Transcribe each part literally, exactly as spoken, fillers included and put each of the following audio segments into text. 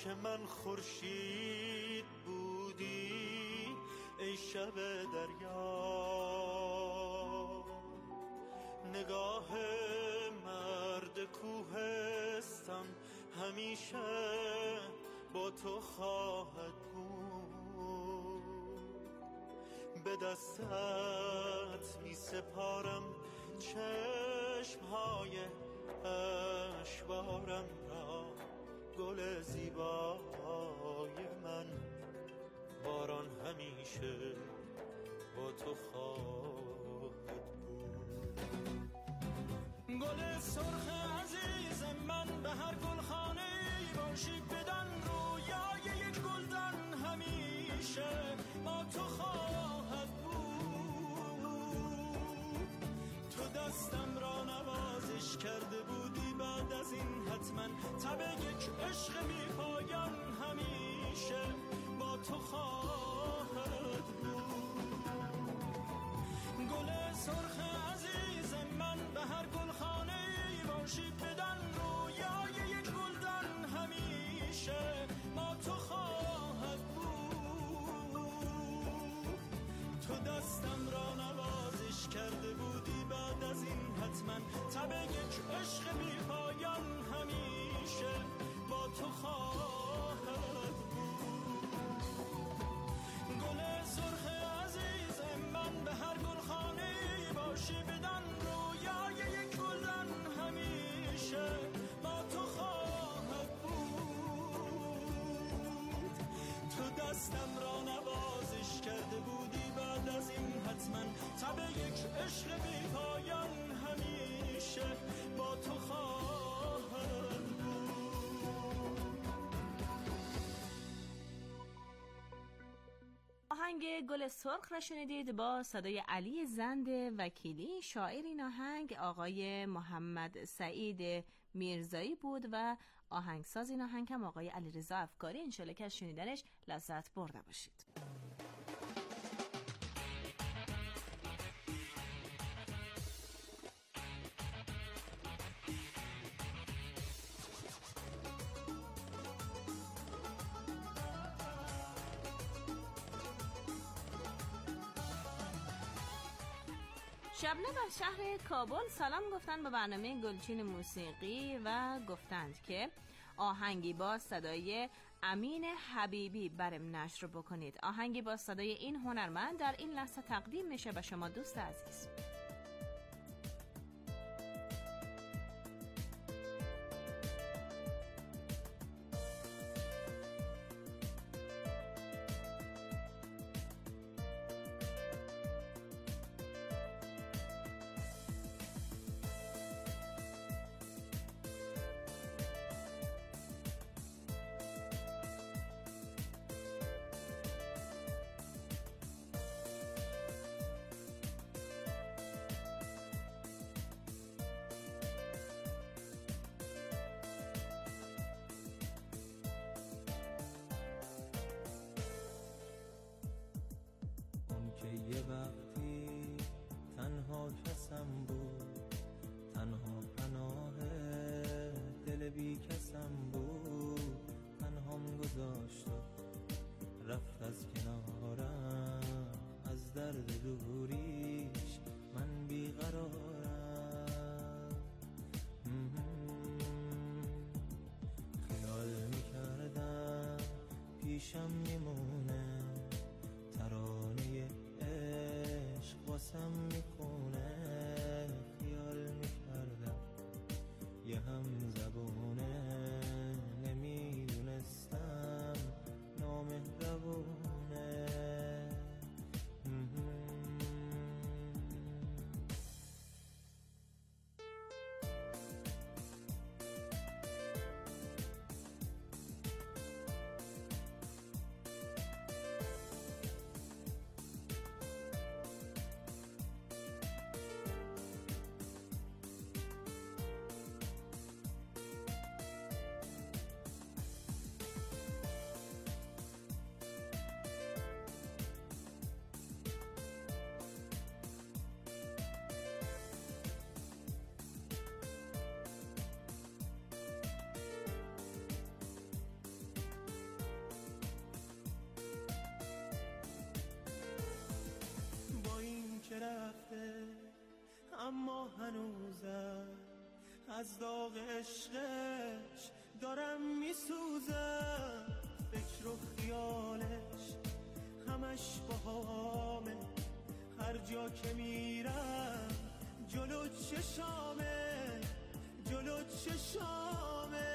که من خورشید بودی ای شب دریا، نگاه مرد کوهستان همیشه با تو خواهد بود. به دستت می سپارم چشمهای اشوارم را، گل زیبای من، باران همیشه با تو خواهد بود. گل سرخ عزیز من به هر گلخانه‌ای باشی، بدان رویای یک گلدان همیشه با تو خواهد بود. تو دستم را نوازش کرده بودی، بعد از این حتما تب یک عشق بی پایان همیشه با تو خواهد بود. گل سرخ عزیز من به هر گلخانه‌ای باشی، بدان رویای یک گلدان همیشه با تو خواهد بود. تو دستم را نوازش کرده بودی، بعد از این حتما تب یک عشق بی پایان همیشه با تو خواهد بود. گل سرخ عزیز من به هر گلخانه‌ای باشی، بدان رویای یک گلدان همیشه با تو خواهد بود. تو دستم را نوازش کرده بودی، بعد از این حتما تب یک عشق بی پایان همیشه با تو خواهد بود. آهنگ گل سرخ را شنیدید با صدای علی زند وکیلی. شاعر این آهنگ آقای محمد سعید میرزایی بود و آهنگساز این آهنگ هم آقای علیرضا افکاری. انشالله که از شنیدنش لذت برده باشید. شبنم از شهر کابل سلام گفتن به برنامه گلچین موسیقی و گفتند که آهنگی با صدای امین حبیبی برام نشر بکنید. آهنگی با صدای این هنرمند در این لحظه تقدیم میشه به شما دوست عزیز. یه وقتی تنها کسم بود، تنها پناه دل بی کسم بود، تنهام گذاشت و رفت از کنارم، از درد دوریش من بیقرارم. خیال میکردم پیشم میمونه، ترانه عشق واسم میخونه. خیال میکردم یه هم زبونه، نمیدونستم نامهربونه. از داغ عشقش دارم میسوزم، فکر و خیالش همش باهامه، هر جا که میرم جلو چشامه، جلو چشامه.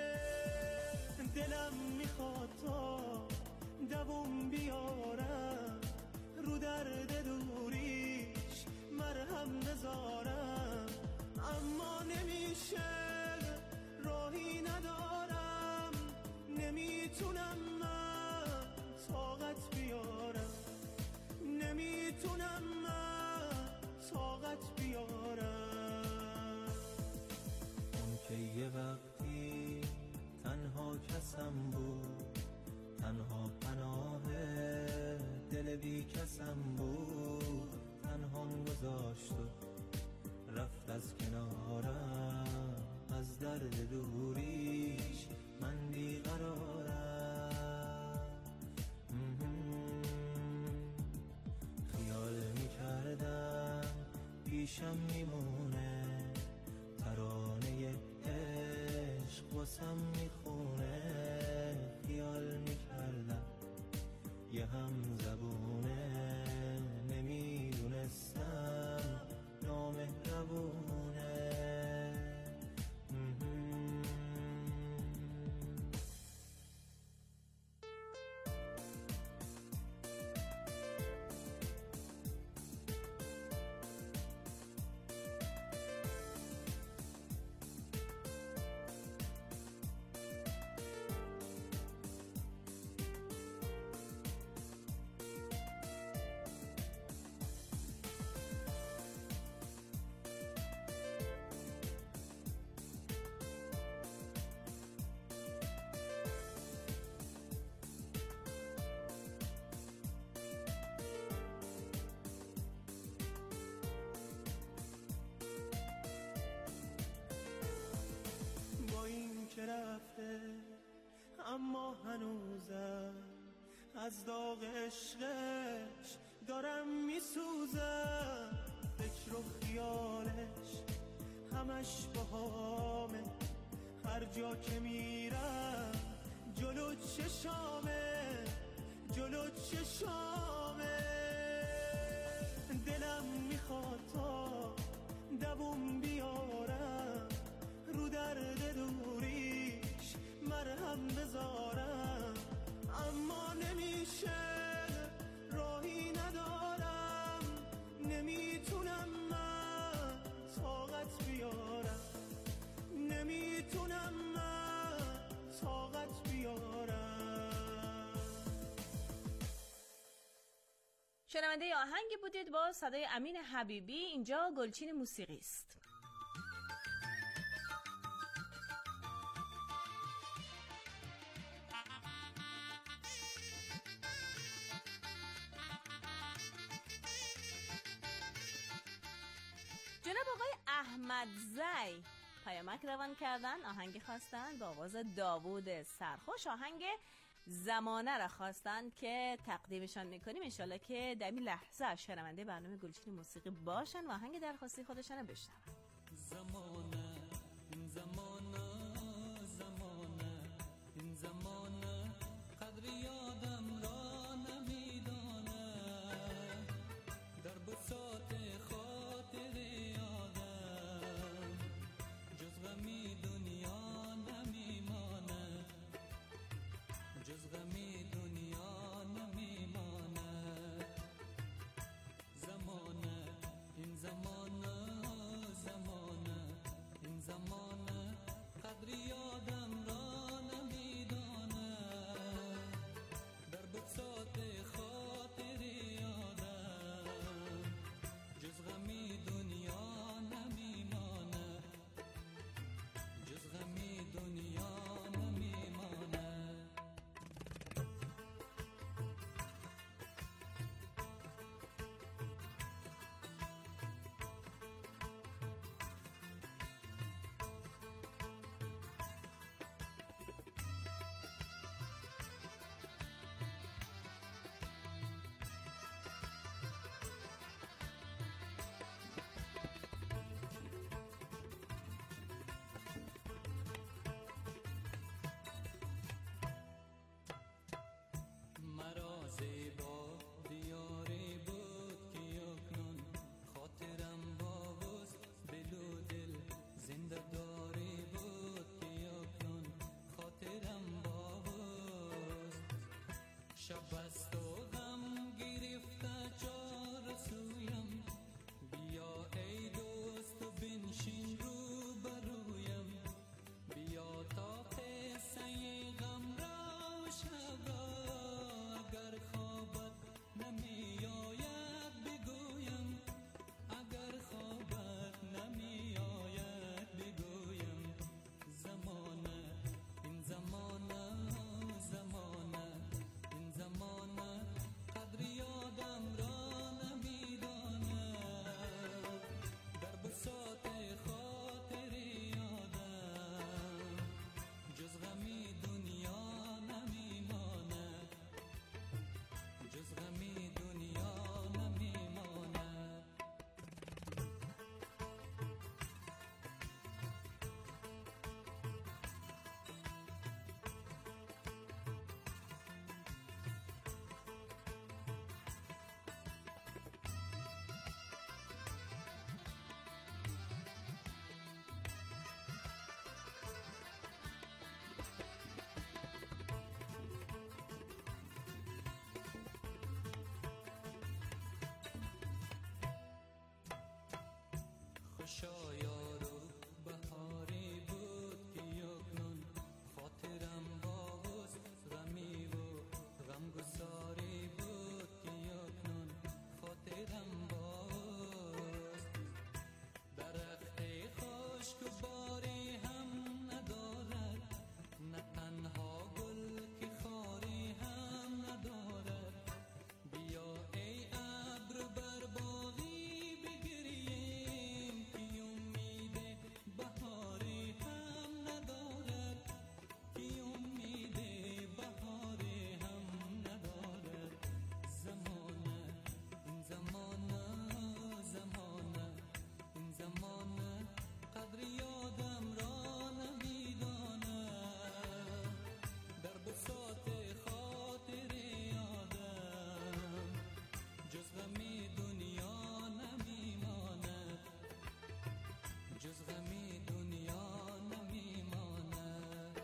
دلم میخواد تا دووم بیارم، رو درد دوریش مرهم بذارم، اما نمیشه، راهی ندارم، نمیتونم من طاقت بیارم، نمیتونم من طاقت بیارم. اون که یه وقتی تنها کسم بود، تنها پناه دل بی کسم بود، تنهام گذاشت و رفت از کنارم، از درد دوریش من بیقرارم. خیال میکردم پیشم میمونه، ترانه عشق واسم میخونه، خیال میکردم یه هم زبونه، نمیدونستم نامهربونه. رفته اما هنوزم از داغ عشقش دارم میسوزم، فکر و خیالش همش باهامه، هر جا که میرم جلو چشامه، جلو چشامه. دلم میخواد تا دووم بیارم، رو درد دوریش مرهم بذارم، اما نمیشه، راهی ندارم، نمیتونم من طاقت بیارم، نمیتونم من طاقت بیارم. شنونده آهنگی بودید با صدای امین حبیبی. اینجا گلچین موسیقی است. جناب آقای احمدزی پیامک روان کردن، آهنگ خواستن با آواز داوود سرخوش، آهنگ زمانه را خواستن که تقدیمشان میکنیم. انشالله که در این لحظه شنونده برنامه گلچین موسیقی باشن و آهنگ درخواستی خودشان بشنون. زمانه این زمانه، زمانه این زمانه، قدر یادم را نمیدانه، در بساط خاطر یادم جز غمی دنیا نمیمانه، جز غمی دنیا نمیمانه. زمانه این زمانه، زمانه شب است و غم گرفته چار سویم، بیا ای دوست و بنشین رو برویم، بیا تا قصه غم را و شب را اگر خوابت نمی آید بگویم، اگر خوابت نمی آید بگویم. زمانه این زمانه زمانه این زمانه قدر یادم را نمی داند، در بساط خاطر یادم جز غمی دنیا نمی ماند، جز غمی دنیا نمی ماند. خوشا یارو بهاری بود که یکنون خاطرم باز غمی و غمگساری بود که یکنون خاطرم باز. درخت خشک و باری هم ندارد، نه تنها گل که خاری هم ندارد. بیا ای ابر بر باغی بگریم که امید بهاری هم ندارد، که امید بهاری هم ندارد. زمانه این زمانه زمانه این زمانه قدر یادم را نمی داند، در بساط خاطر یادم جز غمی دنیا نمی ماند، جز غمی دنیا نمی ماند.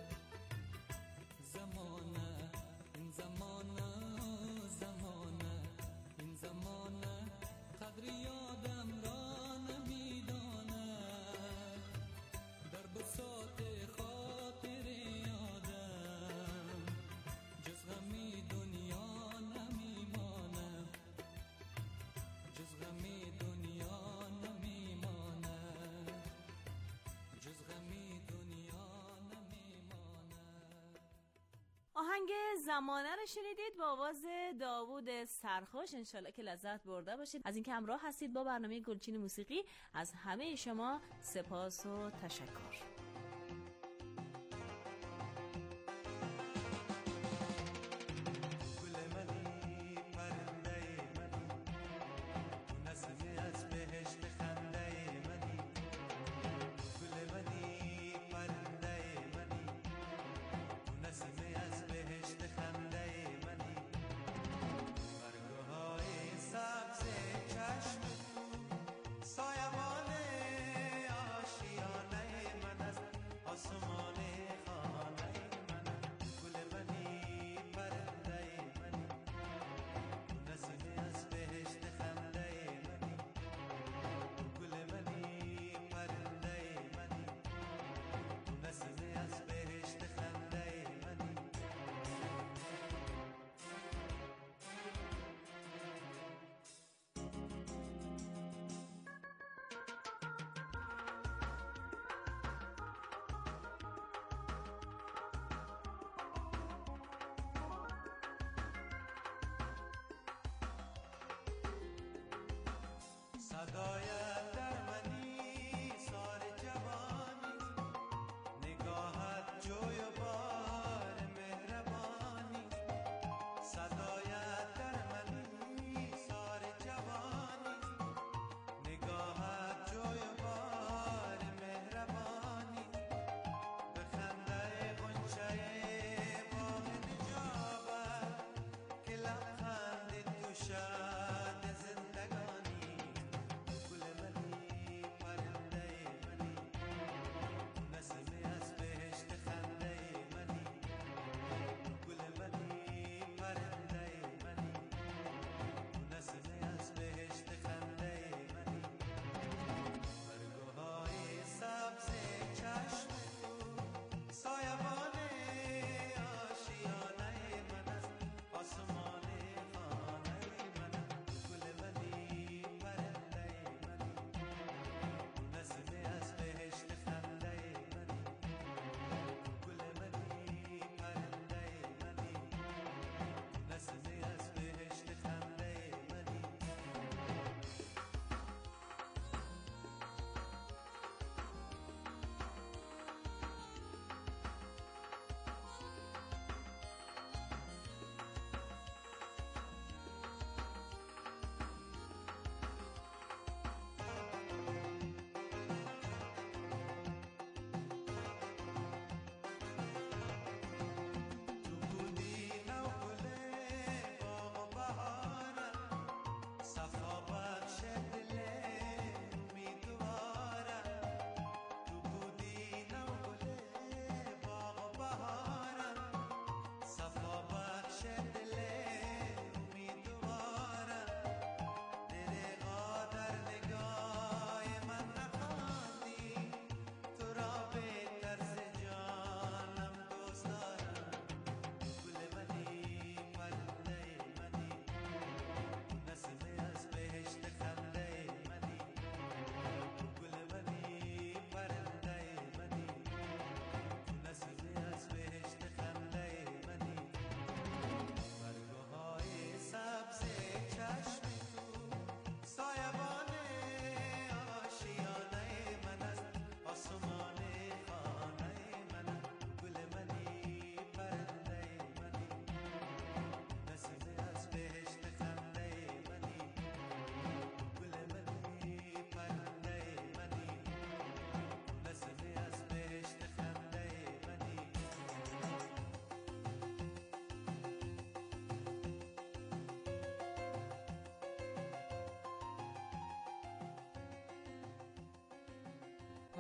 زمانه این زمانه زمانه این زمانه قدر یادم را نمی داند، در بساط خاطر یادم جز غمی دنیا نمی ماند، جز غمی دنیا نمی ماند، جز غمی دنیا نمی ماند. آهنگ زمانه رو شنیدید با آواز داوود سرخوش. انشالله که لذت برده باشید. از اینکه همراه هستید با برنامه گلچین موسیقی، از همه شما سپاس و تشکر. سایبان آشیانه من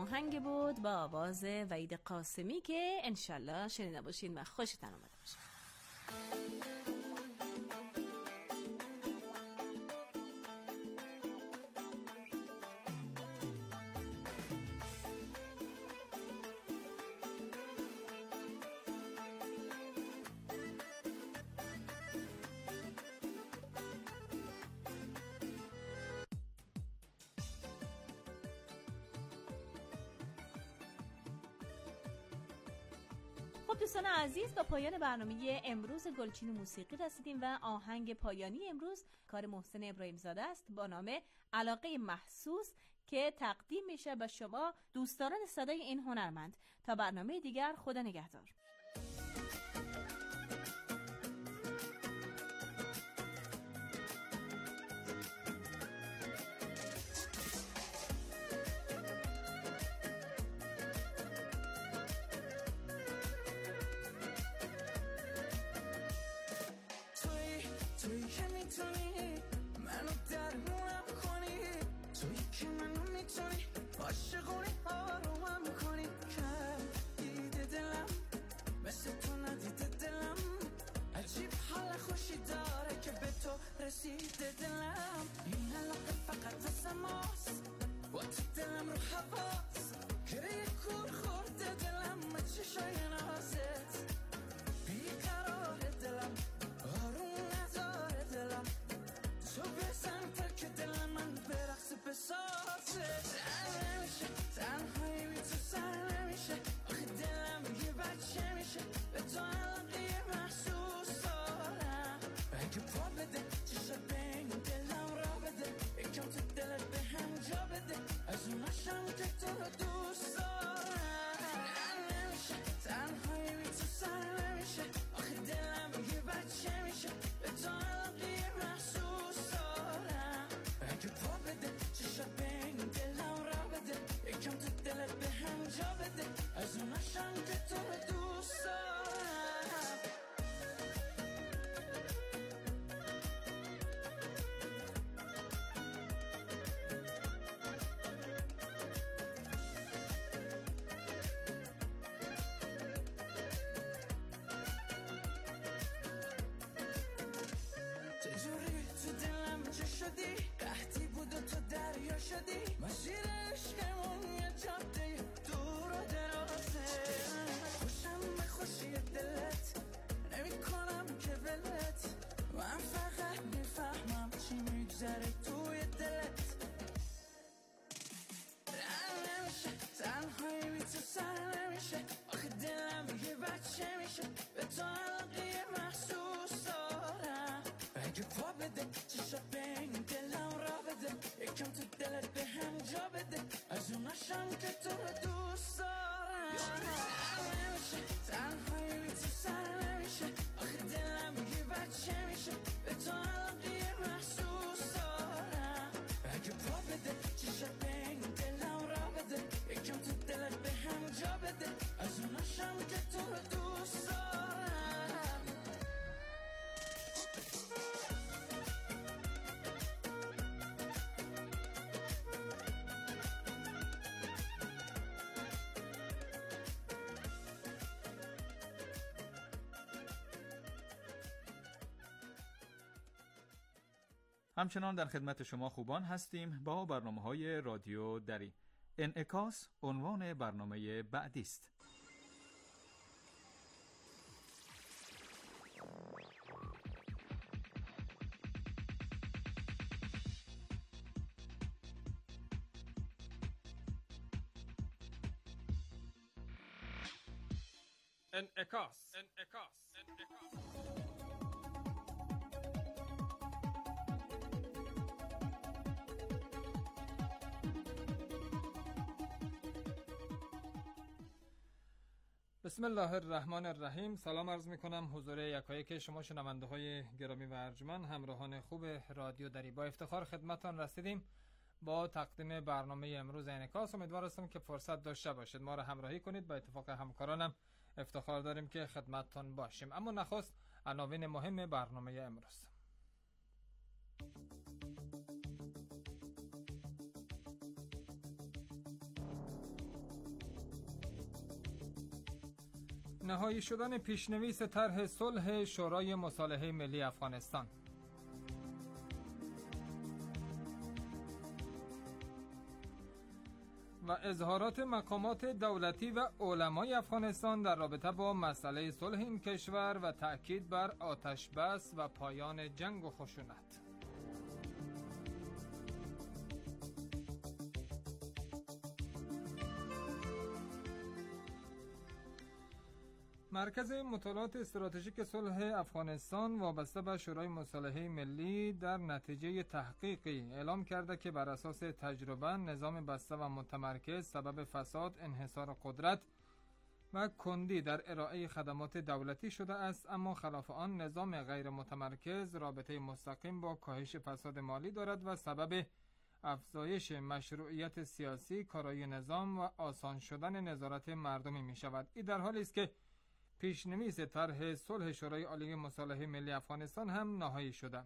آهنگ بود با آواز وحید قاسمی که انشالله شنیده باشین و خوشتون اومده باشه. خب دوستان عزیز، با پایان برنامه امروز گلچین موسیقی رسیدیم و آهنگ پایانی امروز کار محسن ابراهیم زاده است با نام علاقه محسوس که تقدیم میشه به شما دوستداران صدای این هنرمند. تا برنامه دیگر، خدا نگهدار. رسیده دلم این علاقه فقط واسه ماست با تو دلم رو حواس گره کور خورده دلم ما چشای نازت بیقرار دلم آروم نداره دلم تو بزن تا که دلم من برقص بسازه زن نمیشه تنهایی بی تو سر نمیشه آخه دلم یه بچه میشه به تو علاقه محسوس دارم اگه پا بده بین دلم را بده یکم تو دلت به هم جا بده از اون عشقم که تو رو دوست دارم نمیشه تنهایی بی تو سر نمیشه آخه دلم یه بچه میشه به تو علاقه محسوس دارم اگه پا بده چشم بین دلم را بده یکم تو دلت به هم جا بده از اون عشقم که تو رو دوست دارم. قحطی بود و تو دریا شدی مسیر عشقمون یه جاده دور و درازه خوشم به خوشی دلت نمی کنم که ولت من فقط میفهمم چی میگذره توی دلت رن نمیشه تنهایی بی تو سر نمیشه آخه دلم یه بچه میشه به تو علاقه محسوس دارم اگه پا بده چشم بین دلم را بده یکم تو دلت به هم جا بده از اون عشقم که تو رو دوست دارم نمیشه تنهایی بی تو سر نمیشه آخه دلم یه بچه میشه به تو علاقه محسوس دارم اگه پا بده چشم بین دلم را بده یکم تو دلت به هم جا بده از اون عشقم که تو رو دوست دارم. همچنان در خدمت شما خوبان هستیم با برنامه‌های رادیو دری. انعکاس عنوان برنامه بعدی است. انعکاس انعکاس انعکاس بسم الله الرحمن الرحیم. سلام عرض می کنم حضور یکایک شما شنونده های گرامی و ارجمند، همراهان خوب رادیو دری. با افتخار خدمتتان رسیدیم با تقدیم برنامه امروز انعکاس. امیدوار هستم که فرصت داشته باشید ما را همراهی کنید. با اتفاق همکارانم افتخار داریم که خدمتتان باشیم. اما نخست عناوین مهم برنامه امروز. نهایی شدن پیشنویس طرح صلح شورای مصالحه ملی افغانستان. و اظهارات مقامات دولتی و علمای افغانستان در رابطه با مسئله صلح این کشور و تأکید بر آتش بس و پایان جنگ و خشونت. مرکز مطالعات استراتژیک صلح افغانستان وابسته به شورای مصالحه ملی در نتیجه تحقیقی اعلام کرده که بر اساس تجربه نظام بسته و متمرکز سبب فساد، انحصار قدرت و کندی در ارائه خدمات دولتی شده است، اما خلاف آن نظام غیر متمرکز رابطه مستقیم با کاهش فساد مالی دارد و سبب افزایش مشروعیت سیاسی، کارایی نظام و آسان شدن نظارت مردمی می شود. این در حالی است که پیشنویس طرح صلح شورای عالی مصالحه ملی افغانستان هم نهایی شده.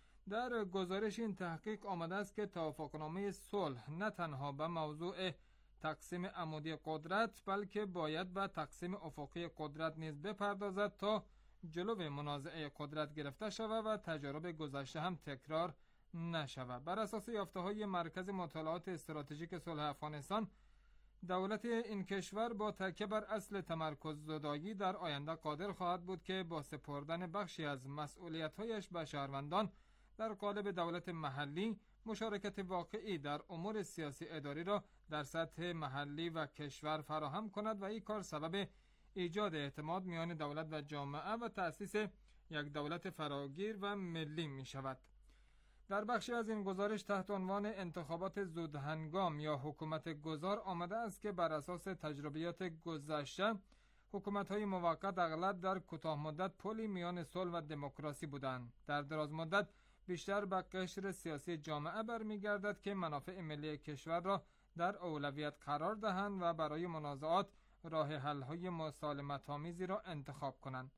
در گزارش این تحقیق آمده است که توافقنامه صلح نه تنها به موضوع تقسیم عمودی قدرت بلکه باید به تقسیم افقی قدرت نیز بپردازد تا جلو منازعه قدرت گرفته شود و تجارب گذشته هم تکرار نشود. بر اساس یافته‌های مرکز مطالعات استراتژیک صلح افغانستان، دولت این کشور با تکیه بر اصل تمرکز زدایی در آینده قادر خواهد بود که با سپردن بخشی از مسئولیت‌هایش به شهروندان در قالب دولت محلی مشارکت واقعی در امور سیاسی اداری را در سطح محلی و کشور فراهم کند و این کار سبب ایجاد اعتماد میان دولت و جامعه و تأسیس یک دولت فراگیر و ملی می شود. در بخشی از این گزارش تحت عنوان انتخابات زودهنگام یا حکومت گذار آمده است که بر اساس تجربیات گذشته حکومت‌های موقت اغلب در کوتاه مدت پلی میان صلح و دموکراسی بودند. در دراز مدت بیشتر به قشر سیاسی جامعه برمیگردد که منافع ملی کشور را در اولویت قرار دهند و برای منازعات راه حل‌های مسالمت‌آمیزی را انتخاب کنند.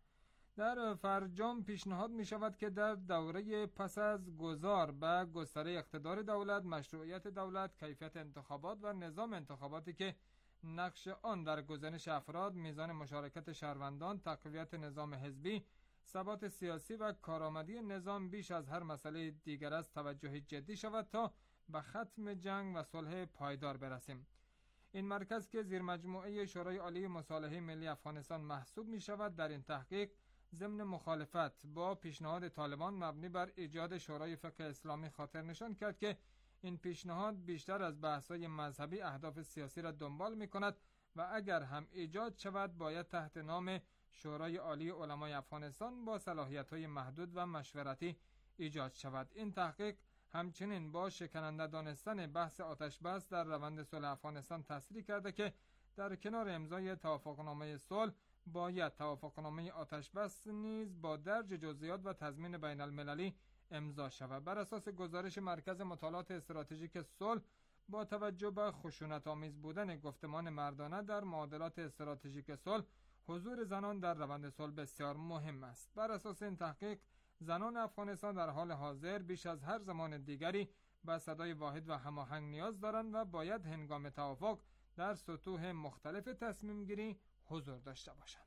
در فرجام پیشنهاد می شود که در دوره پس از گذار به گستره اقتدار دولت، مشروعیت دولت، کیفیت انتخابات و نظام انتخاباتی که نقش آن در گزینش افراد، میزان مشارکت شهروندان، تقویت نظام حزبی، ثبات سیاسی و کارآمدی نظام بیش از هر مسئله دیگر است توجه جدی شود تا به ختم جنگ و صلح پایدار برسیم. این مرکز که زیر مجموعه شورای عالی مصالحه ملی افغانستان محسوب می شود، در این تحقیق ضمن مخالفت با پیشنهاد طالبان مبنی بر ایجاد شورای فقه اسلامی خاطر نشان کرد که این پیشنهاد بیشتر از بحث‌های مذهبی اهداف سیاسی را دنبال می‌کند و اگر هم ایجاد شود باید تحت نام شورای عالی علمای افغانستان با صلاحیت‌های محدود و مشورتی ایجاد شود. این تحقیق همچنین با شکننده دانستن بحث آتش بس در روند صلح افغانستان تصریح کرده که در کنار امضای توافقنامه صلح باید توافقنامه آتش بس نیز با درج جزئیات و تضمین بین المللی امضا شود. بر اساس گزارش مرکز مطالعات استراتژیک صلح، با توجه به خشونت آمیز بودن گفتمان مردانه در معادلات استراتژیک صلح، حضور زنان در روند صلح بسیار مهم است. بر اساس این تحقیق، زنان افغانستان در حال حاضر بیش از هر زمان دیگری به صدای واحد و هماهنگ نیاز دارند و باید هنگام توافق در سطوح مختلف تصمیم گیری حضور داشته باشند.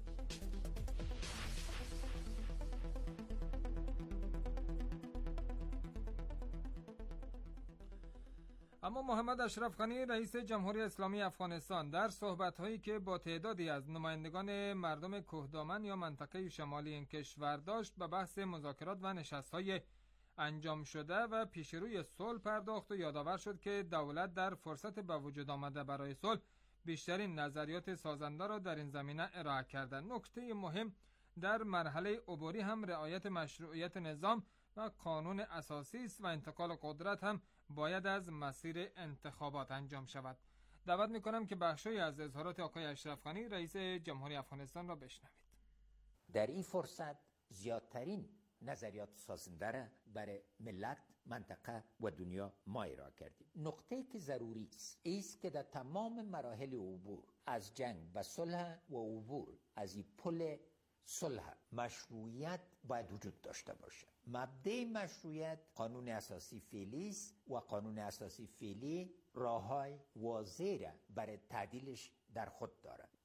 اما محمد اشرف غنی رئیس جمهوری اسلامی افغانستان در صحبت‌هایی که با تعدادی از نمایندگان مردم کوهدامن یا منطقه شمالی این کشور داشت به بحث مذاکرات و نشست‌های انجام شده و پیشروی صلح پرداخت و یادآور شد که دولت در فرصت به وجود آمده برای صلح بیشترین نظریات سازنده را در این زمینه ارائه کرده. نکته مهم در مرحله عبوری هم رعایت مشروعیت نظام و قانون اساسی است و انتقال قدرت هم باید از مسیر انتخابات انجام شود. دعوت می‌کنم که بخشی از اظهارات آقای اشرف غنی رئیس جمهوری افغانستان را بشنوید. در این فرصت زیادترین نظریات سازنده را برای ملت، منطقه و دنیا ما ارائه کردیم. نقطه‌ای که ضروری است است که در تمام مراحل عبور از جنگ به صلح و عبور از این پل صلح مشروعیت باید وجود داشته باشه. مبدأ مشروعیت قانون اساسی فعلی است و قانون اساسی فعلی راه‌های واضح را برای تعدیلش در خود دارد.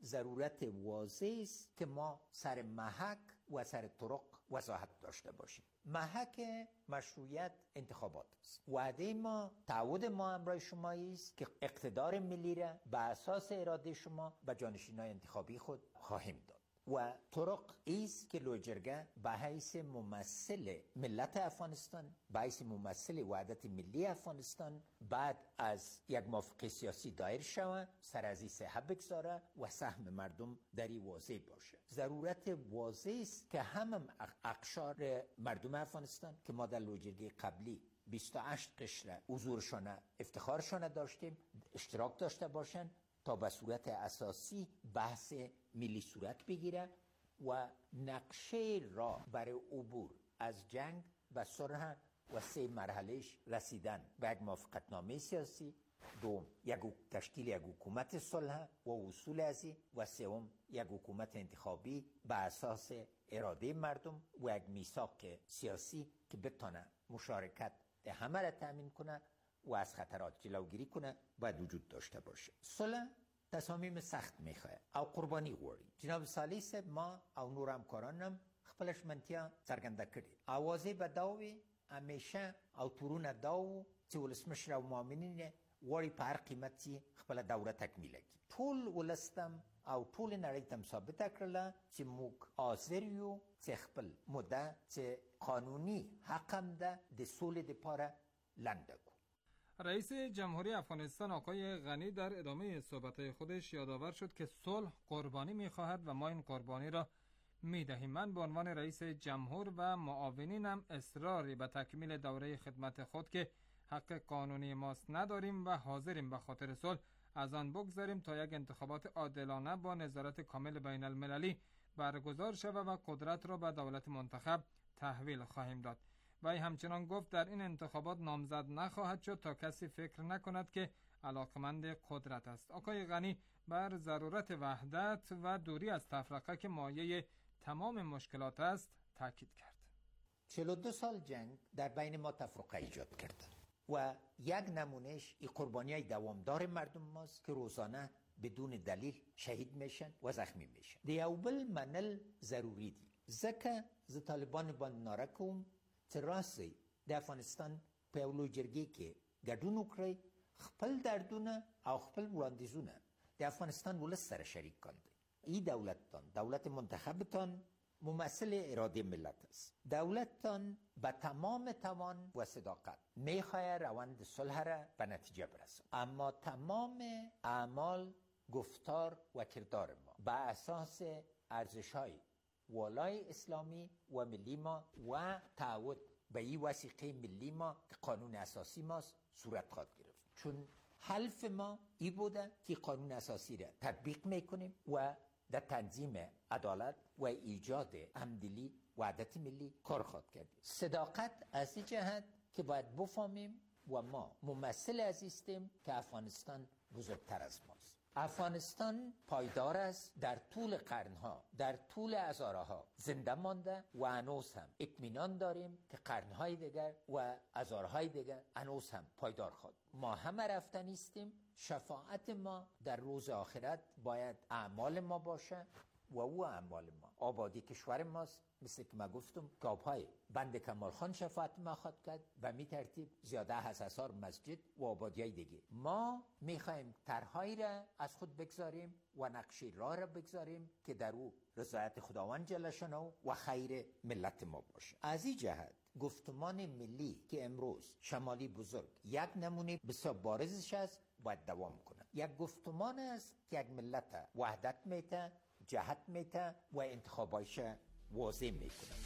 ضرورت واضح است که ما سر محک و سر طرق وضاحت داشته باشیم. محک مشروعیت انتخابات است. وعده ما، تعهد ما همراه شما است که اقتدار ملی را بر اساس اراده شما و جانشینان انتخابی خود خواهیم داد. و طرق ایست که لوجرگه به حیث ممثل ملت افغانستان، به حیث ممثل وحدت ملی افغانستان بعد از یک موافقه سیاسی دایر شود، سر از این ساحه بگذاره و سهم مردم در این واضح باشه. ضرورت واضح است که هم اقشار مردم افغانستان که ما در لوجرگه قبلی بیست و هشت قشر حضورشان افتخارشان داشتیم اشتراک داشته باشند تا به صورت اساسی بحث ملی صورت بگیره و نقشه را برای عبور از جنگ و صلح و سه مرحلهش رسیدن به یک موافقتنامه سیاسی، دوم یک تشکیل یک حکومت صلح و اصول ازی و سوم یک حکومت انتخابی به اساس اراده مردم و یک میثاق سیاسی که بتونه مشارکت همه را تامین کنه و از خطرات جلوگیری کنه باید وجود داشته باشه. صلح تصامیم سخت میخواه او قربانی غواړي. جناب صالح صاحب ما او نور همکارانم خپلش منتیا څرګنده کړي. اوازې به دا وي همیشه او تورونه دا و چې ولسمشر او معاونین غواړي په هر قیمت چې خپله دوره تکمیله کړي. ټول ولستم او ټول نړۍ ته ثابته کړله چې موږ حاضر یو چې خپل مده چې قانوني حق هم ده د سولې دپاره لنډه کړو. رئیس جمهوری افغانستان آقای غنی در ادامه صحبت خودش یادآور شد که صلح قربانی می‌خواهد و ما این قربانی را می‌دهیم. من به عنوان رئیس جمهور و معاونینم اصراری به تکمیل دوره خدمت خود که حق قانونی ماست نداریم و حاضریم به خاطر صلح از آن بگذاریم تا یک انتخابات عادلانه با نظارت کامل بین المللی برگزار شود و قدرت را به دولت منتخب تحویل خواهیم داد. و همچنان گفت در این انتخابات نامزد نخواهد شد تا کسی فکر نکند که علاقمند قدرت است. آقای غنی بر ضرورت وحدت و دوری از تفرقه که مایه تمام مشکلات است تاکید کرد. چهل و دو سال جنگ در بین ما تفرقه ایجاد کرده و یک نمونهش این قربانی‌های دوامدار مردم ماست که روزانه بدون دلیل شهید میشن و زخمی میشن. د یو بل منل ضروری دي ځکه زه طالبان باندې ناره کوم چې راسئ د افغانستان په یو لوی جرګې کې ګډون وکړئ، خپل دردونه او خپل وړاندیزونه د افغانستان ولس سره شریک کړئ. این دولتتان، دولت منتخبتان ممثل اراده ملت است. دولتتان به تمام توان و صداقت میخواهد روند صلح را به نتیجه برساند، اما تمام اعمال، گفتار و کردار ما به اساس ارزش‌های والای اسلامی و ملی ما و تعهد به این وثیقه ملی ما که قانون اساسی ماست صورت خواهد گرفت. چون حلف ما ای بوده که قانون اساسی را تطبیق میکنیم و در تنظیم عدالت و ایجاد همدلی و وحدت ملی کار خواهد کرد. صداقت از این جهت که باید بفهمیم و ما ممثل از هستیم که افغانستان بزرگتر از ماست. افغانستان پایدار است، در طول قرنها، در طول هزارها زنده مانده و هنوز هم اطمینان داریم که قرنهای دیگر و هزارهای دیگر هنوز هم پایدار خواهد. ما همه رفته نیستیم. شفاعت ما در روز آخرت باید اعمال ما باشه و او اعمال ما آبادی کشور ماست. مثل که ما گفتم کابهای بند کمال خان شفاعت ما خواهد کرد و می ترتیب زیاده از هزار مسجد و آبادی های دیگه. ما می خواهیم طرحهایی را از خود بگذاریم و نقشه راه را بگذاریم که در او رضایت خداوند جل شانه و خیر ملت ما باشه. از این جهت گفتمان ملی که امروز شمالی بزرگ یک نمونه بسیار بارزش است باید دوام کنه. یک گفتمان است که یک ملت وحدت میته، جهت میته و انتخابایش واضح میکنه.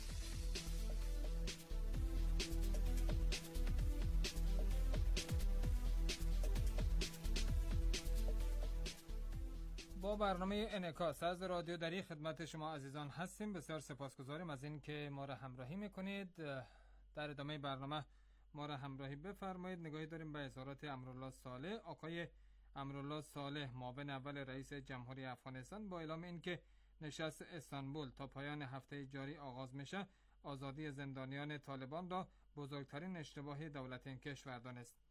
با برنامه انعکاس از رادیو دری خدمت شما عزیزان هستیم. بسیار سپاسگزاریم از این که ما را همراهی میکنید. در ادامه برنامه ما را همراهی بفرمایید. نگاهی داریم به اظهارات امرالله صالح. آقای امرالله صالح معاون اول رئیس جمهوری افغانستان با اعلام اینکه نشست استانبول تا پایان هفته جاری آغاز میشه، آزادی زندانیان طالبان را بزرگترین اشتباه دولت این کشور دانست.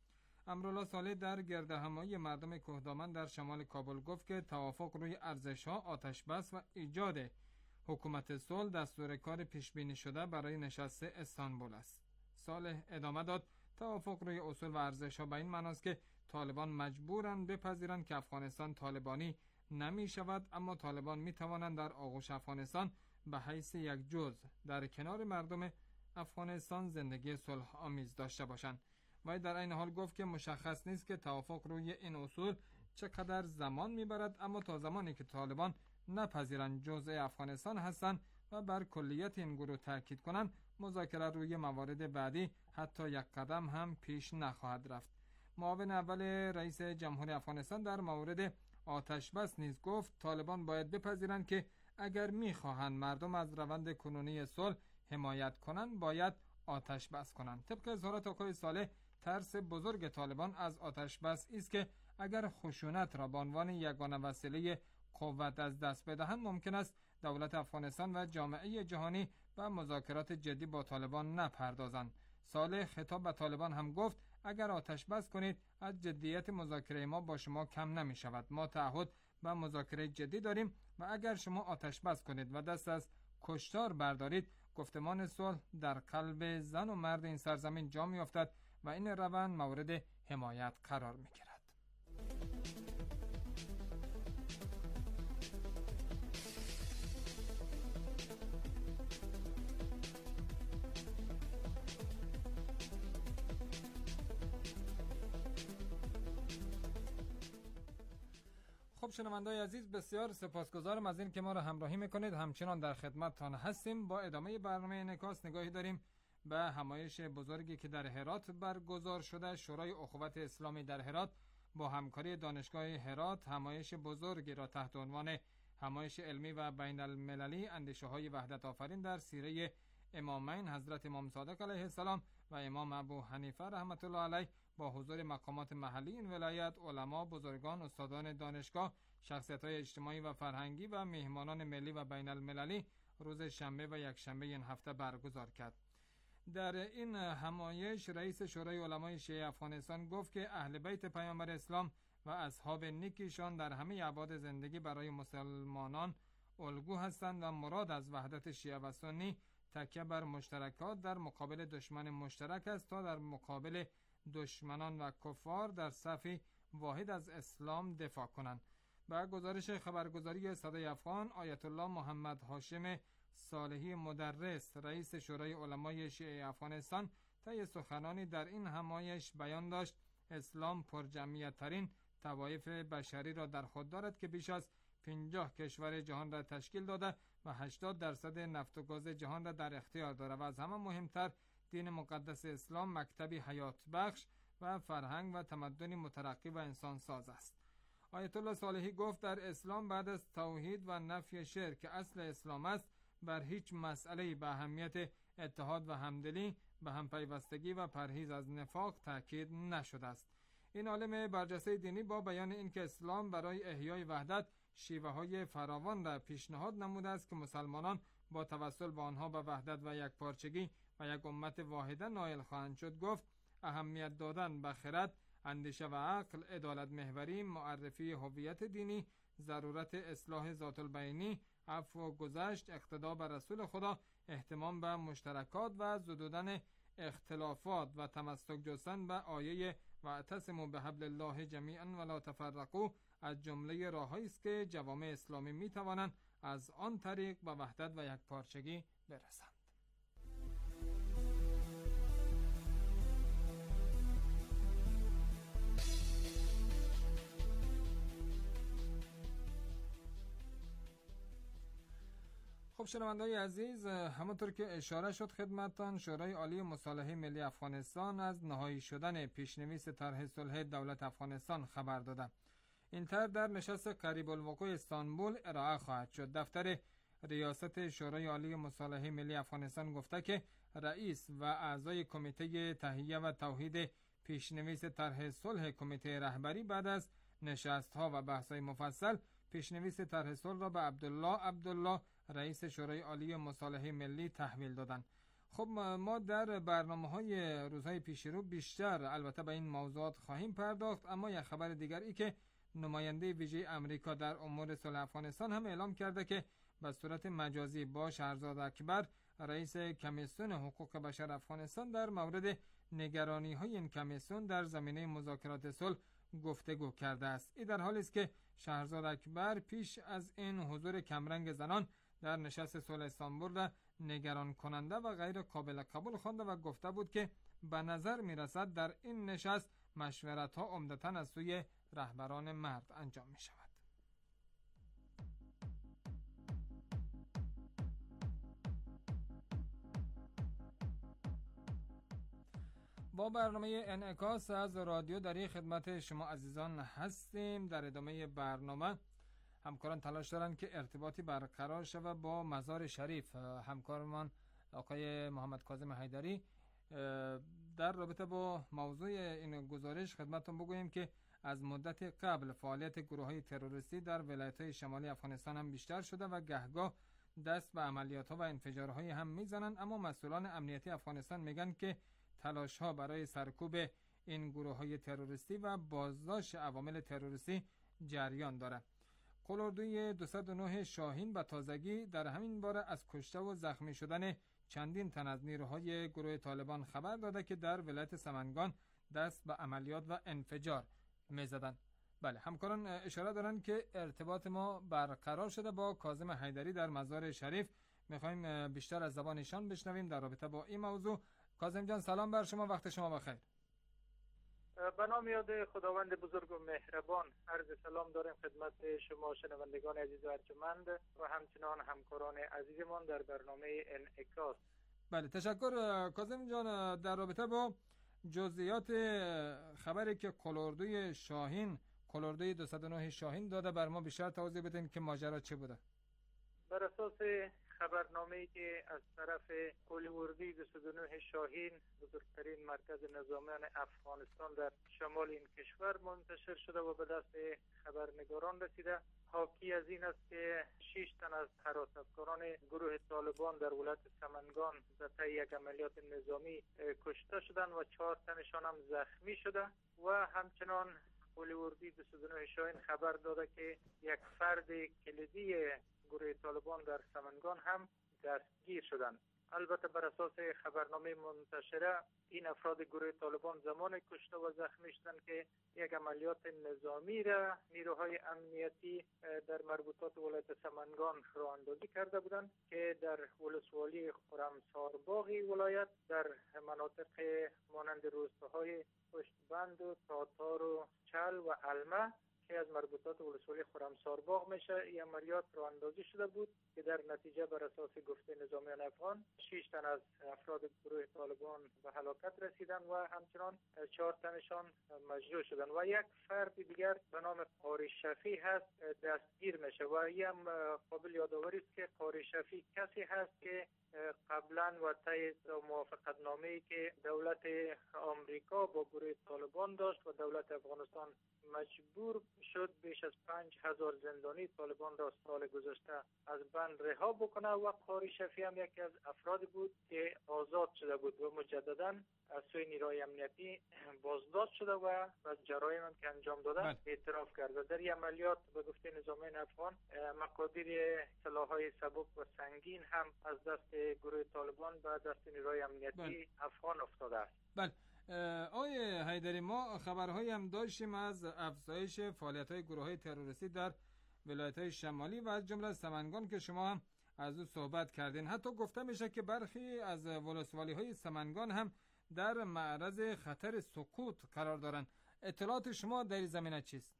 امرالله صالح در گردهمایی مردم کوهدامن در شمال کابل گفت که توافق روی ارزش‌ها، آتش‌بس و ایجاد حکومت صلح دستور کار پیش‌بینی شده برای نشست استانبول است. صالح ادامه داد توافق روی اصول و ارزش‌ها به این معناست که طالبان مجبورند بپذیرند که افغانستان طالبانی نمی شود، اما طالبان می توانند در آغوش افغانستان به حیث یک جزء در کنار مردم افغانستان زندگی صلح آمیز داشته باشند. و در این حال گفت که مشخص نیست که توافق روی این اصول چقدر زمان میبرد، اما تا زمانی که طالبان نپذیرند جزء افغانستان هستند و بر کلیت این گروه تاکید کنند، مذاکره روی موارد بعدی حتی یک قدم هم پیش نخواهد رفت. معاون اول رئیس جمهوری افغانستان در مورد آتش بس نیز گفت طالبان باید بپذیرند که اگر میخواهند مردم از روند کنونی صلح حمایت کنند باید آتش بس کنند. طبق اظهارات آقای صالح، ترس بزرگ طالبان از آتش بس است که اگر خشونت را به عنوان یگانه وسیله قوت از دست بدهند، ممکن است دولت افغانستان و جامعه جهانی به مذاکرات جدی با طالبان نپردازند. صالح خطاب به طالبان هم گفت اگر آتش بس کنید از جدیت مذاکره ما با شما کم نمی شود. ما تعهد به مذاکره جدی داریم و اگر شما آتش بس کنید و دست از کشتار بردارید، گفتمان صلح در قلب زن و مرد این سرزمین جا می افتد و این روند مورد حمایت قرار می گیرد. خب شنونده‌های عزیز، بسیار سپاسگزارم از این که ما را همراهی میکنید. همچنان در خدمتتان هستیم. با ادامه برنامه انعکاس نگاهی داریم به همایش بزرگی که در هرات برگزار شده. شورای اخوت اسلامی در هرات با همکاری دانشگاه هرات همایش بزرگی را تحت عنوان همایش علمی و بین المللی اندیشه‌های وحدت آفرین در سیره امامین حضرت امام صادق علیه السلام و امام ابو حنیفه رحمت الله علیه با حضور مقامات محلی این ولایت، علما، بزرگان، استادان دانشگاه، شخصیت‌های اجتماعی و فرهنگی و مهمانان ملی و بین المللی روز شنبه و یک شنبه این هفته برگزار کرد. در این همایش رئیس شورای علمای شیعه افغانستان گفت که اهل بیت پیامبر اسلام و اصحاب نیکیشان در همه ابعاد زندگی برای مسلمانان الگو هستند و مراد از وحدت شیعه و سنی تکیه بر مشترکات در مقابل دشمن مشترک است تا در مقابل دشمنان و کفار در صف واحد از اسلام دفاع کنند. با گزارش خبرگزاری صدای افغان، آیت الله محمد هاشم صالحی مدرس رئیس شورای علمای شیعه افغانستان طی سخنانی در این همایش بیان داشت اسلام پرجمعیت ترین طوایف بشری را در خود دارد که بیش از پنجاه کشور جهان را تشکیل داده و هشتاد درصد نفت و گاز جهان را در اختیار دارد و از همه مهمتر دین مقدس اسلام مکتبی حیات بخش و فرهنگ و تمدنی مترقی و انسان ساز است. آیت الله صالحی گفت در اسلام بعد از توحید و نفی شرک که اصل اسلام است، بر هیچ مسئله به اهمیت اتحاد و همدلی، به همپیوستگی و پرهیز از نفاق تاکید نشده است. این عالم برجسته دینی با بیان اینکه اسلام برای احیای وحدت شیوه های فراوان را پیشنهاد نموده است که مسلمانان با توسل به آنها به وحدت و یک پارچگی و یک امت واحده نائل خواهند شد، گفت اهمیت دادن به خرد، اندیشه و عقل، عدالت محوری، معرفی هویت دینی، ضرورت اصلاح ذات البینی، عفو و گذشت، اقتدا به رسول خدا، اهتمام به مشترکات و زدودن اختلافات و تمسک جستن به آیه واعتصموا بحبل الله جمیعا ولا تفرقوا از جمله راههایی است که جوامع اسلامی می توانند از آن طریق به وحدت و یک پارچگی برسند. خب شنونده‌های عزیز، همونطور که اشاره شد خدمتتان، شورای عالی مصالحه ملی افغانستان از نهایی شدن پیشنویس طرح صلح دولت افغانستان خبر داده. این طرح در نشست قریب الوقوع استانبول ارائه خواهد شد. دفتر ریاست شورای عالی مصالحه ملی افغانستان گفته که رئیس و اعضای کمیته تهیه و توحید پیشنویس طرح صلح کمیته رهبری بعد از نشست‌ها و بحث‌های مفصل پیشنویس طرح صلح را به عبدالله عبدالله رئیس شورای عالی مصالحه ملی تحویل دادند. خب ما در برنامه‌های روزهای پیش رو بیشتر البته به این موضوعات خواهیم پرداخت، اما یک خبر دیگر ای که نماینده ویژه امریکا در امور صلح افغانستان هم اعلام کرده که به صورت مجازی با شهرزاد اکبر رئیس کمیسیون حقوق بشر افغانستان در مورد نگرانی‌های این کمیسیون در زمینه مذاکرات صلح گفتگو کرده است. این در حالی است که شهرزاد اکبر پیش از این حضور کمرنگ زنان در نشست صلح استانبول را نگران کننده و غیر قابل قبول خوانده و گفته بود که به نظر می رسد در این نشست مشورت ها عمدتاً از سوی رهبران مرد انجام می شود. با برنامه انعکاس از رادیو در خدمت شما عزیزان هستیم. در ادامه برنامه همکاران تلاش دارند که ارتباطی برقرار شود با مزار شریف. همکارمان آقای محمد کاظم حیدری در رابطه با موضوع این گزارش خدمتتون بگوییم که از مدت قبل فعالیت گروه‌های تروریستی در ولایت‌های شمالی افغانستان هم بیشتر شده و گهگاه دست به عملیات‌ها و انفجارهای هم میزنند، اما مسئولان امنیتی افغانستان میگن که تلاش‌ها برای سرکوب این گروه‌های تروریستی و بازداشت عوامل تروریستی جریان دارد. قلاردوی دویست و نه شاهین به تازگی در همین باره از کشته و زخمی شدن چندین تن از نیروهای گروه طالبان خبر داده که در ولایت سمنگان دست به عملیات و انفجار می‌زدند. بله، همکاران اشاره دارند که ارتباط ما برقرار شده با کاظم حیدری در مزار شریف. می‌خوایم بیشتر از زبان ایشان بشنویم در رابطه با این موضوع. کاظم جان سلام بر شما، وقت شما بخیر. به نام یاد خداوند بزرگ و مهربان عرض سلام داریم خدمت شما شنوندگان عزیز و ارجمند و همچنان همکاران عزیزمان در برنامه انعکاس. بله تشکر کاظم جان. در رابطه با جزئیات خبری که قلاردوی شاهین قلاردوی دویست و نه شاهین داده بر ما بیشتر توضیح بدین که ماجرا چه بوده؟ بر اساس خبرنامه‌ای که از طرف قلاردوی دویست و نه شاهین بزرگترین مرکز نظامیان افغانستان در شمال این کشور منتشر شده و به دست خبرنگاران رسیده، حاکی از این است که شش تن از هراس‌افکاران گروه طالبان در ولایت سمنگان در طی یک عملیات نظامی کشته شدند و چهار تنشان هم زخمی شده و همچنان قلاردوی دویست و نه شاهین خبر داده که یک فرد کلیدی گروه طالبان در سمنگان هم دستگیر شدند. البته بر اساس خبرنامه منتشره این افراد گروه طالبان زمان کشته و زخمی شدند که یک عملیات نظامی را نیروهای امنیتی در مربوطات ولایت سمنگان راه اندازی کرده بودند که در ولسوالی خرمسارباغی ولایت در مناطق مانند روستاهای پشتبند و تاتار و چل و علمه که از مربوطات ولسوالی خرمسارباغ میشه این عملیات راه اندازی شده بود که در نتیجه بر اساس گفته نظامیان افغان شش تن از افراد گروه طالبان به هلاکت رسیدند و همچنان چهار تنشان مجروح شدند و یک فرد دیگر به نام قاری شفی هست دستگیر میشه و این هم قابل یادآوری است که قاری شفی کسی هست که قبلا و طی موافقت نامه‌ای که دولت آمریکا با گروه طالبان داشت و دولت افغانستان مجبور شد بیش از پنج هزار زندانی طالبان را سال گذشته از بند رها بکنه و قاری شفی هم یکی از افرادی بود که آزاد شده بود و مجددا از سوی نیروهای امنیتی بازداشت شده و از جرایم هم که انجام داده اعتراف کرده. در این عملیات به گفته نظامیان افغان مقادیر سلاح‌های سبک و سنگین هم از دست گروه طالبان به دست نیروهای امنیتی افغان افتاده است. بله آقای حیدری، ما خبرهایی هم داشتیم از افزایش فعالیت‌های گروه‌های تروریستی در ولایت‌های شمالی و از جمله سمنگان که شما هم از او صحبت کردین. حتی گفته میشه که برخی از ولسوالی‌های سمنگان هم در معرض خطر سقوط قرار دارند. اطلاعات شما در این زمینه چیست؟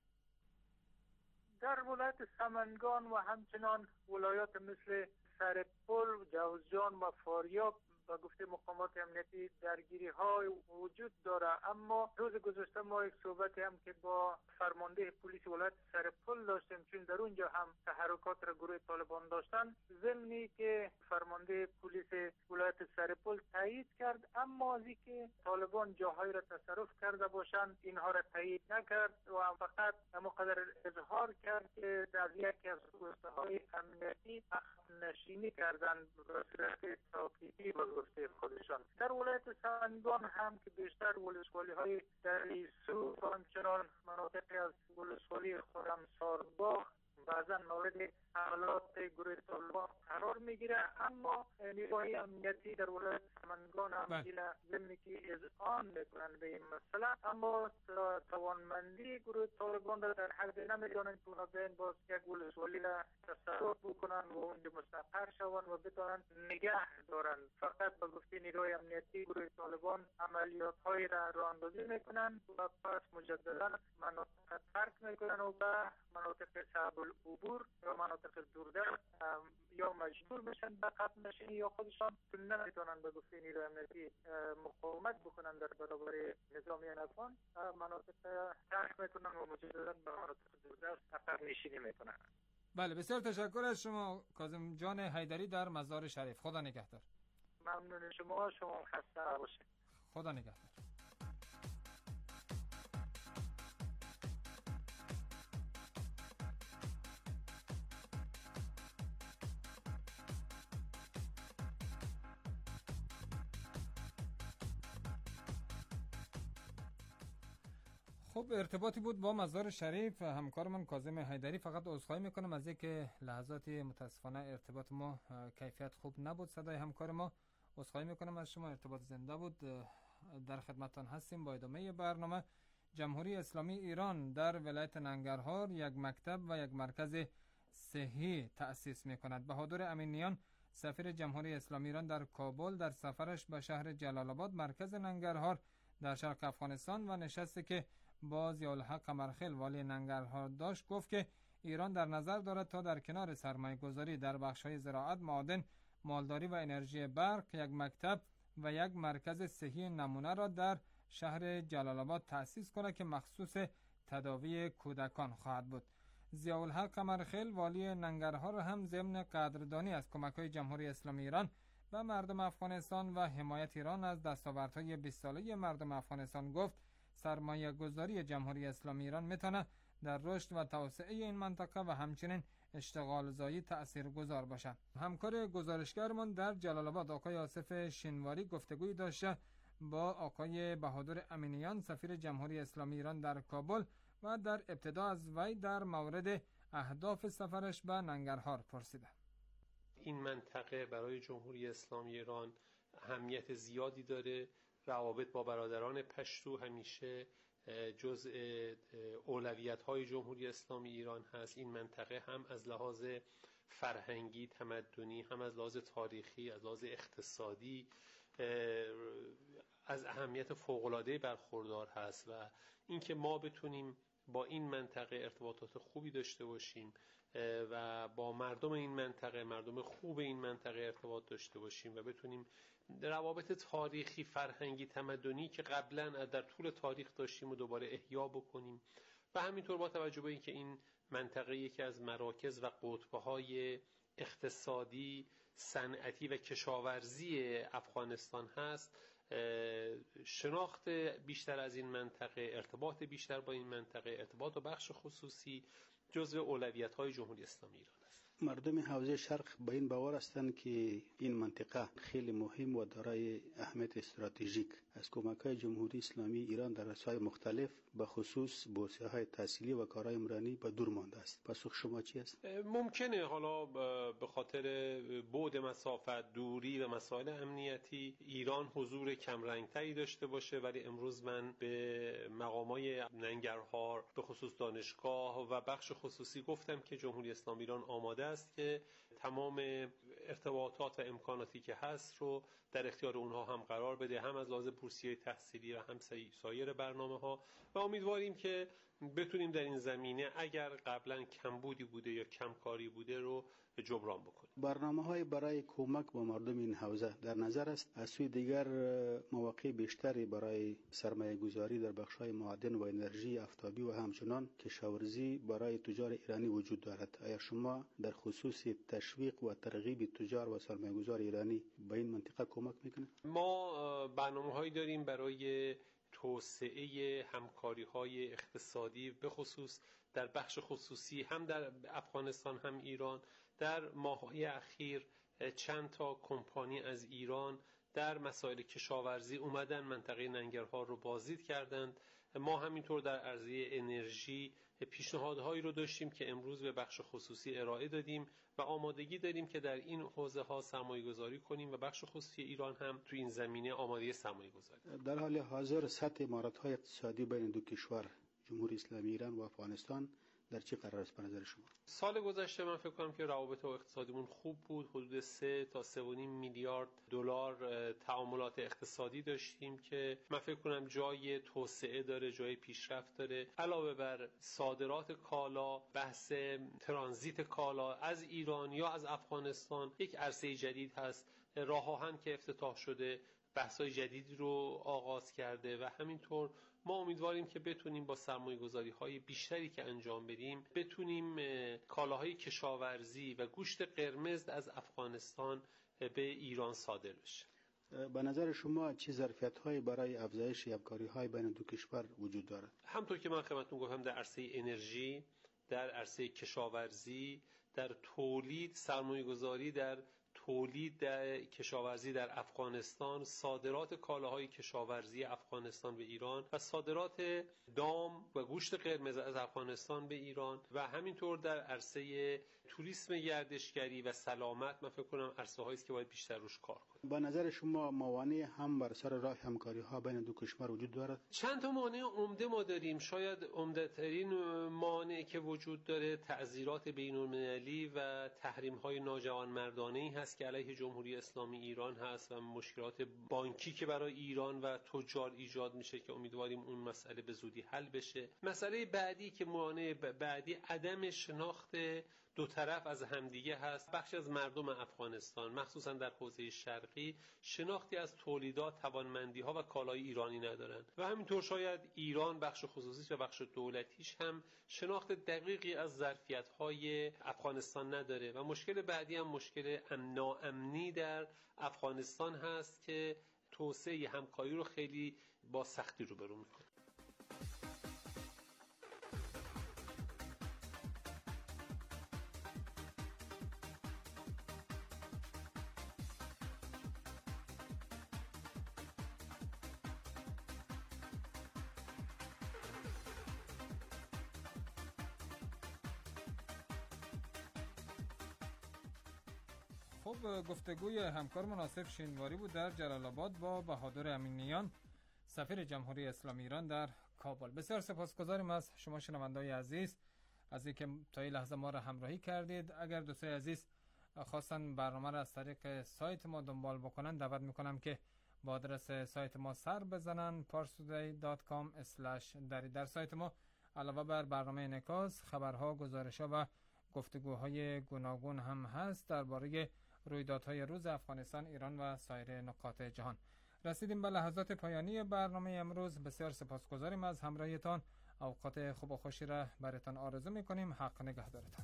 در ولایت سمنگان و همچنان ولایات مثل سرپل، جوزجان و فاریاب و گفته مقامات امنیتی درگیری های وجود داره، اما روز گذشته ما یک صحبت هم که با فرمانده پلیس ولایت سرپل داشتیم چون در اونجا هم تحرکات را گروه طالبان داشتن، ضمنی که فرمانده پلیس ولایت سرپل تایید کرد، اما از که طالبان جاهای را تصرف کرده باشند اینها را تایید نکرد و فقط همونقدر اظهار کرد که در یکی از روستاهای امنیتی نشینی کردن به صورت تاکیدی و گفته خودشان. در ولایت سمنگان هم که بیشتر ولسوالی های در ایسو و همچنان مناطقی از ولسوالی خرمسارباغ بعضا مورد حملات گروه طالبان قرار میگیره، اما نیروهای امنیتی در ولایت سمنگان هم این ضمن که اذعان میکنن به این مسئله، اما توانمندی گروه طالبان در حد نمیدونن که اونا بین باز یک ولسوالی را تصرف بکنن و اونجا مستقر شون و بتونن نگه دارن. فقط به گفته نیروهای امنیتی گروه طالبان عملیات های را راه اندازی میکنن و پس مجددا مناطق ترک میکنن و به مناطق صعب العبور یا مناطق دوردست یا مجبور میشن به قطع نشینی یا خودشان نمیتونن به گفته نیروی امنیتی مقاومت بکنن در برابر نظامی افغان، مناطق ترک میکنن و مجددا به مناطق دوردست قطع نشینی میکنن. بله، بسیار تشکر از شما کاظم جان حیدری در مزار شریف. خدا نگهدار. ممنون شما، شما خسته باشید. خدا نگهدار. خب ارتباطی بود با مزار شریف همکار من کاظم حیدری. فقط عذرخواهی میکنم از اینکه لحظاتی متاسفانه ارتباط ما کیفیت خوب نبود، صدای همکار ما. عذرخواهی میکنم از شما، ارتباط زنده بود. در خدمتتان هستیم با ادامه برنامه. جمهوری اسلامی ایران در ولایت ننگرهار یک مکتب و یک مرکز صحی تأسیس میکند. بهادر امینیان سفیر جمهوری اسلامی ایران در کابل در سفرش به شهر جلال آباد مرکز ننگرهار در شرق افغانستان و نشستی که با ضیاءالحق قمرخیل والی ننگرهار داشت گفت که ایران در نظر دارد تا در کنار سرمایه گذاری در بخش‌های زراعت، معادن، مالداری و انرژی برق یک مکتب و یک مرکز صحی نمونه را در شهر جلال آباد تأسیس کند که مخصوص تداوی کودکان خواهد بود. ضیاءالحق قمرخیل والی ننگرهار هم ضمن قدردانی از کمک‌های جمهوری اسلامی ایران به مردم افغانستان و حمایت ایران از دستاوردهای بیست ساله مردم افغانستان گفت سرمایه گذاری جمهوری اسلامی ایران میتونه در رشد و توسعه این منطقه و همچنین اشتغال زایی تاثیرگذار باشد. همکار گزارشگرمان در جلال آباد آقای آصف شینواری گفتگوی داشته با آقای بهادر امینیان سفیر جمهوری اسلامی ایران در کابل و در ابتدا از وی در مورد اهداف سفرش به ننگرهار پرسیده. این منطقه برای جمهوری اسلامی ایران اهمیت زیادی داره. روابط با برادران پشتو همیشه جزء اولویت‌های جمهوری اسلامی ایران هست. این منطقه هم از لحاظ فرهنگی، تمدنی، هم از لحاظ تاریخی، از لحاظ اقتصادی از اهمیت فوق‌العاده برخوردار هست و اینکه ما بتونیم با این منطقه ارتباطات خوبی داشته باشیم و با مردم این منطقه، مردم خوب این منطقه ارتباط داشته باشیم و بتونیم روابط تاریخی، فرهنگی، تمدنی که قبلا در طول تاریخ داشتیم و دوباره احیا بکنیم و همینطور با توجه به اینکه این منطقه یکی از مراکز و قطب‌های اقتصادی، صنعتی و کشاورزی افغانستان هست، شناخت بیشتر از این منطقه، ارتباط بیشتر با این منطقه، ارتباط با بخش خصوصی جزو اولویت‌های جمهوری اسلامی ایران است. مردم حوزه شرق به این باور هستند که این منطقه خیلی مهم و دارای اهمیت استراتژیک از کمک‌های جمهوری اسلامی ایران در رسای مختلف به خصوص بورسیه‌های تحصیلی و کارهای عمرانی به دور مانده است. پاسخ شما چی است؟ ممکنه حالا به خاطر بعد مسافت، دوری و مسائل امنیتی ایران حضور کمرنگتری داشته باشه، ولی امروز من به مقامای ننگرهار به خصوص دانشگاه و بخش خصوصی گفتم که جمهوری اسلامی ایران آماده است که تمام ارتباطات و امکاناتی که هست رو در اختیار اونها هم قرار بده، هم از لحاظ بورسیه تحصیلی و هم سایر برنامه‌ها و امیدواریم که بتونیم در این زمینه اگر قبلا کمبودی بوده یا کمکاری بوده رو جبران بکنیم. برنامه‌های برای کمک به مردم این حوزه در نظر است. از سوی دیگر مواقع بیشتری برای سرمایه گذاری در بخش‌های معادن و انرژی آفتابی و همچنان کشاورزی برای تجار ایرانی وجود دارد. آیا شما در خصوص تشویق و ترغیب تجار و سرمایه گذار ایرانی به این منطقه کمک میکنید؟ ما برنامه‌هایی داریم برای توسعه همکاری‌های اقتصادی به خصوص در بخش خصوصی هم در افغانستان هم ایران. در ماه‌های اخیر چند تا کمپانی از ایران در مسائل کشاورزی اومدن منطقه ننگرهار رو بازدید کردند. ما همینطور در عرصه انرژی پیشنهادهایی رو داشتیم که امروز به بخش خصوصی ارائه دادیم و آمادگی داریم که در این حوزه ها سرمایه گذاری کنیم و بخش خصوصی ایران هم تو این زمینه آماده سرمایه گذاری. در حال حاضر سطح مهارت‌های اقتصادی بین دو کشور جمهوری اسلامی ایران و افغانستان در چه قرار است به نظر شما؟ سال گذشته من فکر کنم که روابط اقتصادیمون خوب بود. حدود سه تا سه و نیم میلیارد دلار تعاملات اقتصادی داشتیم که من فکر کنم جای توسعه داره، جای پیشرفت داره. علاوه بر صادرات کالا، بحث ترانزیت کالا از ایران یا از افغانستان یک عرصه جدید هست. راه آهن که افتتاح شده بحث‌های جدیدی رو آغاز کرده و همینطور ما امیدواریم که بتونیم با سرمایه‌گذاری‌های بیشتری که انجام بدیم بتونیم کالاهای کشاورزی و گوشت قرمز از افغانستان به ایران صادر بشه. به نظر شما چه ظرفیت‌هایی برای افزایش همکاری‌های بین دو کشور وجود دارد؟ همطور که من خدمتتون گفتم در عرصه انرژی، در عرصه کشاورزی، در تولید، سرمایه‌گذاری در تولید در کشاورزی در افغانستان، صادرات کالاهای کشاورزی افغانستان به ایران و صادرات دام و گوشت قرمز از افغانستان به ایران و همینطور در عرصه توریسم گردشگری و سلامت من فکر کنم عرصه هایی است که باید بیشتر روش کار کنیم. به نظر شما موانع هم بر سر راه همکاری ها بین دو کشور وجود دارد؟ چند تا مانع عمده ما داریم. شاید عمده ترین مانع که وجود داره تعزیرات بین المللی و تحریم های ناجوانمردانه ای هست که علیه جمهوری اسلامی ایران هست و مشکلات بانکی که برای ایران و تجار ایجاد میشه که امیدواریم اون مسئله به زودی حل بشه. مسئله بعدی که مانع بعدی عدم شناخت دو طرف از همدیگه هست. بخش از مردم افغانستان مخصوصا در حوزه شرقی شناختی از تولیدات، توانمندی ها و کالای ایرانی ندارن و همینطور شاید ایران بخش خصوصیش و بخش دولتیش هم شناخت دقیقی از ظرفیت های افغانستان نداره و مشکل بعدی هم مشکل ناامنی در افغانستان هست که توسعه همکاری رو خیلی با سختی روبرو میکنه. خب گفتگوی همکار مناسب شینواری بود در جلال آباد با بهادر امینیان سفیر جمهوری اسلامی ایران در کابل. بسیار سپاسگزاریم از شما شنوندگان عزیز از اینکه تا این لحظه ما را همراهی کردید. اگر دوستان عزیز خواستن برنامه را از طریق سایت ما دنبال بکنن دعوت میکنم که با آدرس سایت ما سر بزنن parstoday دات کام اسلش دری. در سایت ما علاوه بر برنامه انعکاس خبرها، گزارش‌ها و گفتگوهای گوناگون هم هست درباره رویدادهای روز افغانستان، ایران و سایر نقاط جهان. رسیدیم به لحظات پایانی برنامه امروز. بسیار سپاسگزاریم از همراهیتان. اوقات خوب و خوشی را براتان آرزو می‌کنیم. حق نگهدارتان.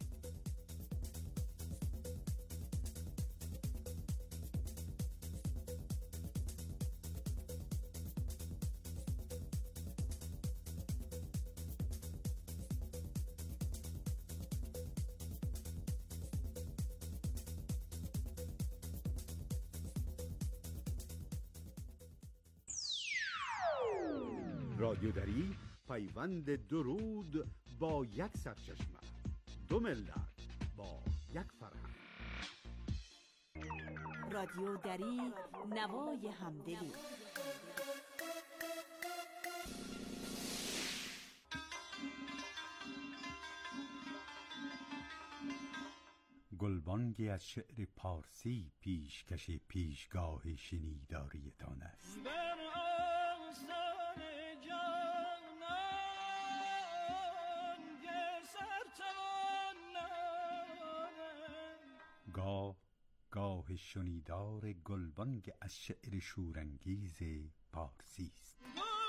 رادیودری پیوند درود با یک سرچشمه، دو ملت با یک فرهنگ. رادیودری نوای همدلی. گلبانگی از شعر پارسی پیشکش پیشگاه شنیداریتان است. گاه گاه شنیدار گلبانگ از شعر شورانگیز پارسی است.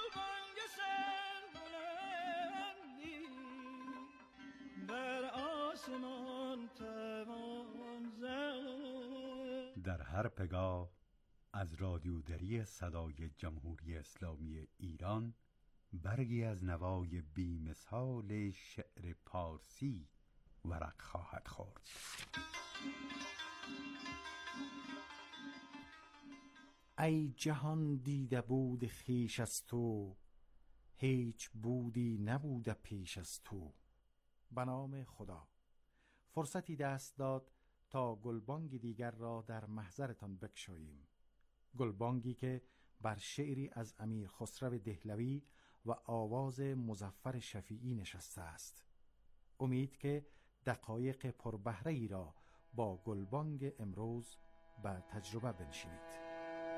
در هر پگاه از رادیودری صدای جمهوری اسلامی ایران برگی از نوای بی‌مثال شعر پارسی ورق خواهد خورد. ای جهان دیده بود خویش از تو، هیچ بودی نبوده پیش از تو. به نام خدا. فرصتی دست داد تا گلبانگ دیگر را در محضرتان بگشاییم. گلبانگی که بر شعری از امیر خسرو دهلوی و آواز مظفر شفیعی نشسته است. امید که دقایق پربهره ای را با گلبانگ امروز به تجربه بنشینید.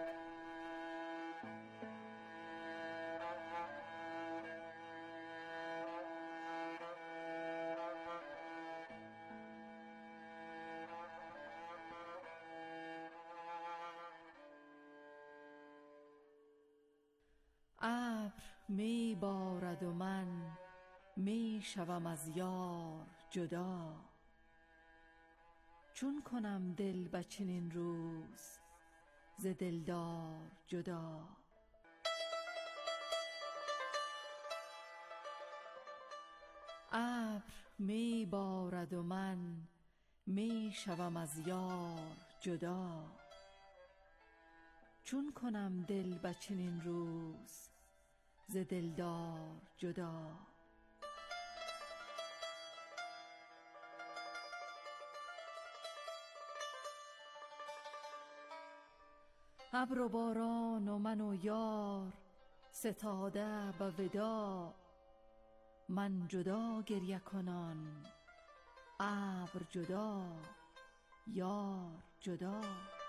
ابر می بارد و من می شوم از یار جدا، چون کنم دل به چنین روز ز دلدار جدا. ابر می بارد و من می شوم از یار جدا، چون کنم دل به چنین روز ز دلدار جدا. ابر و باران و من و یار ستاده به وداع، من جدا گریه کنان ابر جدا یار جدا.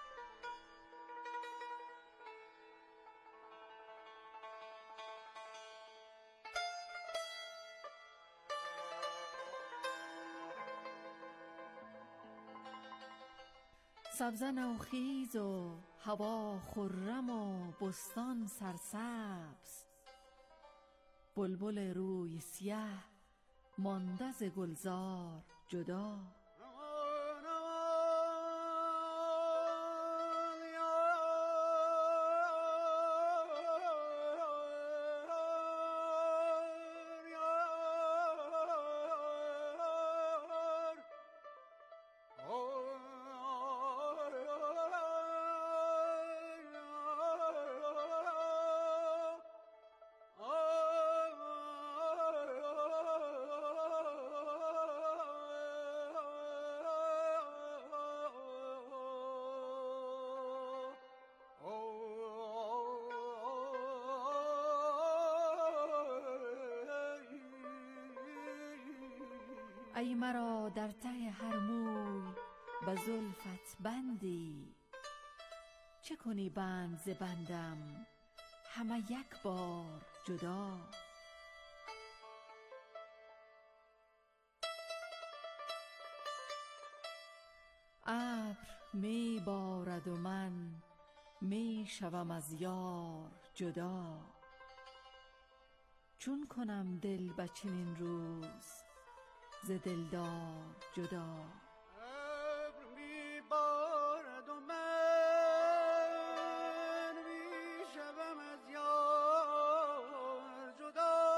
سبزه نوخیز و هوا خرم و بستان سرسبز، بلبل روی سیه مانده ز گلزار جدا. ای مرا در ته هر موی به زلفت بندی، چه کنی بند ز بندم همه یک بار جدا. ابر می بارد و من می شوم از یار جدا، چون کنم دل به چنین روز ز دلدار جدا. ابر می بارد و من می شوم از یار جدا،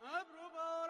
ابرو